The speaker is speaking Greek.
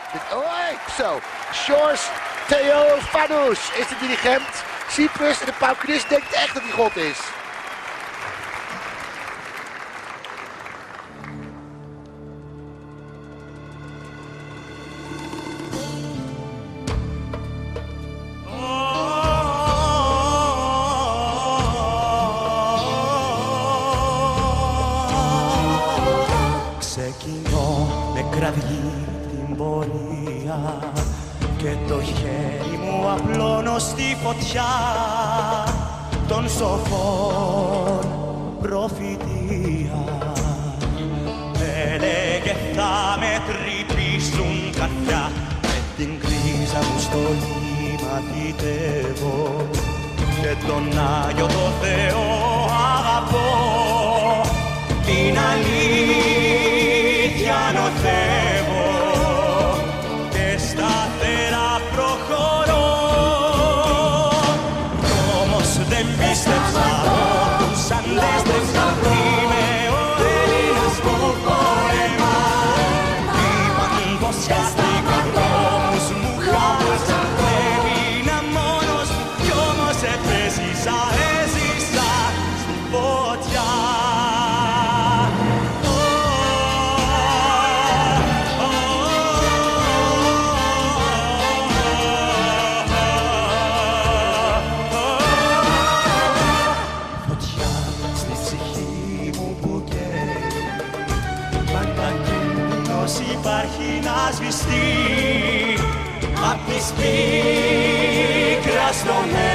Zo, Sjors Theophanous is de dirigent. Cyprus en de paukenist denkt echt dat hij God is. Ξεκινώ με κραυγή την πορεία και το χέρι μου απλώνω στη φωτιά των σοφών προφητεία. Έλεγε θα με τρυπήσουν καρδιά, με την κρίζα μου στολή μαθητεύω και τον Άγιο το Θεό αγαπώ. Την αλήθεια νοθεύω και σταθερά προχωρώ. Όμως δεν πίστεψα τους αντέστρεψα. Είμαι ο Έλληνας που πόλεμα. Είπαν πως χάστηκα δρόμους μου χάλασα. Έμεινα μόνος κι όμως επέζησα, έζησα στη φωτιά. Υπάρχει να σβηστεί απ' της πίκρας των